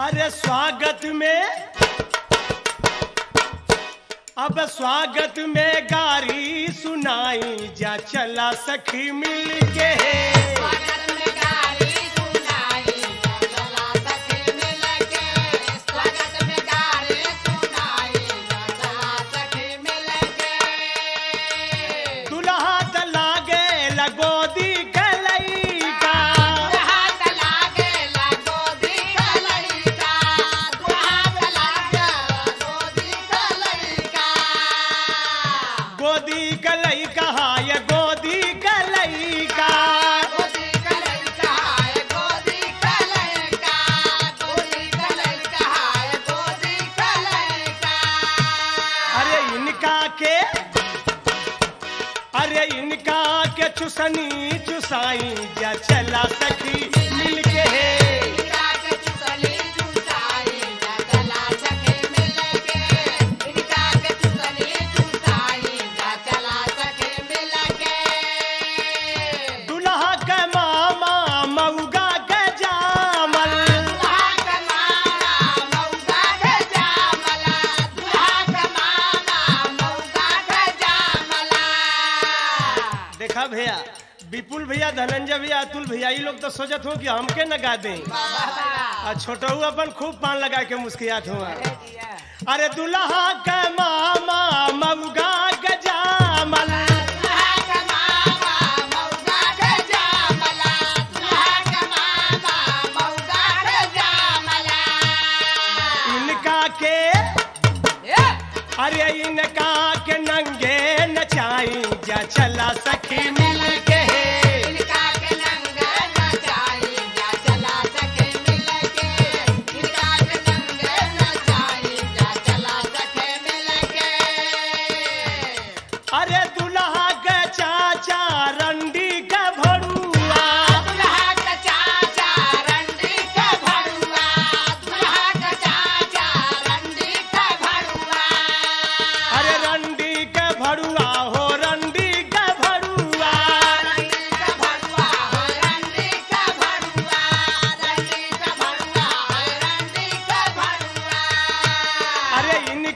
अरे स्वागत में, अब स्वागत में गारी सुनाई जा, चला सखी मिल के। स्वागत में गारी सुनाई जा, चला सखी मिल के। स्वागत में गारी सुनाई जा, चला सखी मिल के। दुल्हा त लागे लगोदी गलैका, दुल्हा त लागे लगोदी गलैका, दुल्हा त लागे लगोदी गलैका। गोदी गलैका हाय गोदी गलैका। गोदी गलैका हाय गोदी गलैका, गोदी गलैका हाय गोदी गलैका। अरे इनका के चुसनी चुसाई जा, चला सखी मिल के। इनका के चुसनी चुसाई जा, चला सखी मिल के। इनका के चुसनी चुसाई जा, चला सखी मिल के। दुल्हा के मामा मऊगा के जामल, दुल्हा के मामा मऊगा के जामला, दुल्हा के मामा मऊगा के जामला। देखा भैया, विपुल भैया, धनंजय भैया, अतुल भैया, ये लोग तो सोचत हो कि हमके न गा दें। और छोटहू अपन खूब पान लगा के मुस्कियात हुआ। अरे दुल्हा के मामा मऊगा के जामल, दुल्हा के मामा मऊगा के जामला, दुल्हा के मामा मऊगा के जामला। इनका के अरे इनका के नंगे नचाई जा, चला सखी मिल के। इनका के नंगे नचाई जा, चला सखी मिल के। इनका के नंगे नचाई जा, चला सखी मिल के। अरे दुल्हा के चाचा रंडी के भड़ुआ, दुल्हा के चाचा रंडी के भड़ुआ, दुल्हा के चाचा रंडी के भड़ुआ। अरे रंडी के भड़ुआ हो, रंडी के भड़ुआ। रंडी के भड़ुआ हो, रंडी के भड़ुआ, रंडी के भड़ुआ हो, रंडी के भड़ुआ। अरे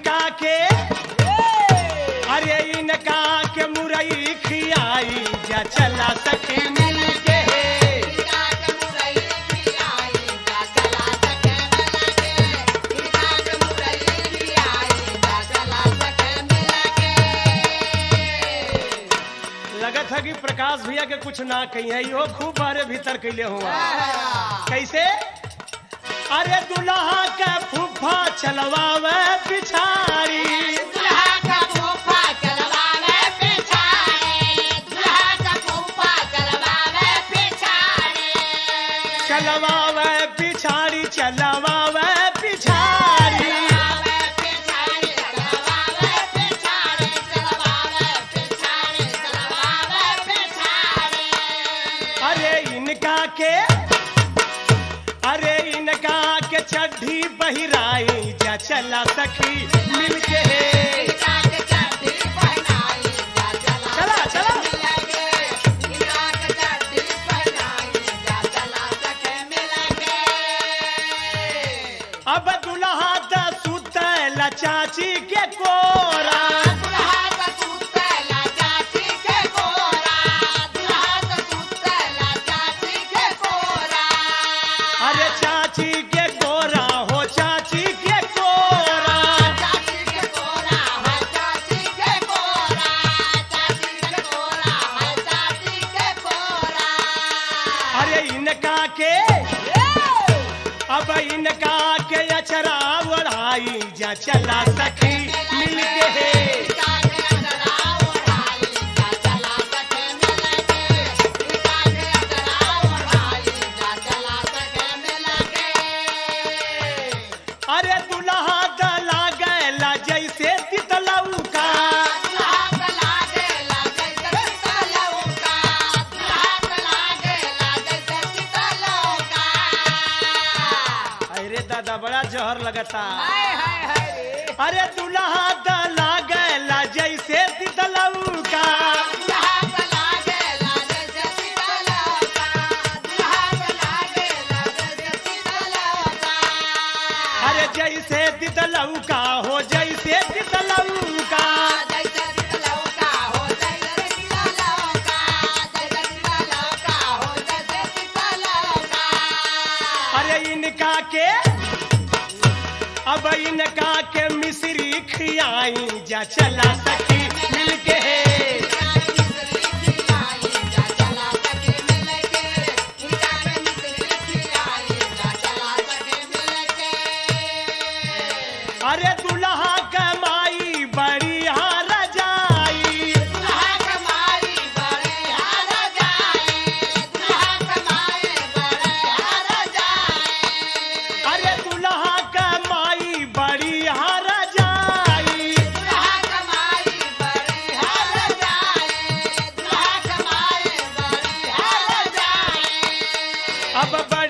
इनका के मुरई खियाई जा, चला सखी मिल के। इनका के मुरई खियाई जा, चला सखी मिल के। इनका के मुरई खियाई जा, चला सखी मिल के। लगत है कि प्रकाश भैया के कुछ ना कही है, यो खूब बारे भीतर कैले हुआ। कैसे? अरे दुल्हा के फूफा चलवावे पिछाड़ी, दुल्हा का फूफा चलवावे पिछाड़े, दुल्हा का फूफा चलवावे पिछाड़े। चलवावे पिछाड़ी, चलवावे पिछाड़ी। चलवावे पिछाड़े, चलवावे पिछाड़े, चलवावे पिछाड़े, चलवावे पिछाड़े। अरे इनका के चड्ढी बहिराई जा, चला सखी मिल के। इनका के चड्ढी पहनाई जा, चला चला। मिल के। इनका के चड्ढी पहनाई जा, चला सखी मिल के। अब दुल्हा द सुतला चाची के कोरा, दुल्हा का सुतला चाची के कोरा, दुल्हा का सुतला चाची के कोरा। अरे चाची के कोरा हो, चाची के कोरा। चाची के कोरा है, चाची के कोरा, चाची के कोरा है, चाची के कोरा। अरे अब इनका के अचरा ओढ़ाई जा, चला सखी मिल के। इनका के अचरा ओढ़ाई जा, चला सखी मिल के। इनका के अचरा ओढ़ाई जा, चला सखी मिल के। अरे दुल्हा द लागला जैसे तितलौका, दुल्हा का लागेला जैसे तितलौका, दुल्हा का लागेला जैसे तितलौका। अरे दादा बड़ा जहर लगता। हाय हाय हाय रे। अरे दुल्हा द लागला जैसे तितलौका, दुल्हा का लागेला जैसे तितलौका, दुल्हा का लागेला जैसे तितलौका। तितलौका हो जैसे तितलौका। अरे इनका के अब इनका के मिश्री खियाई जा चला सखी मिलके। अरे दुल्हा कमाई बड़ी हार जाई। अरे दुल्हा कमाई बड़ी हार जाई। अब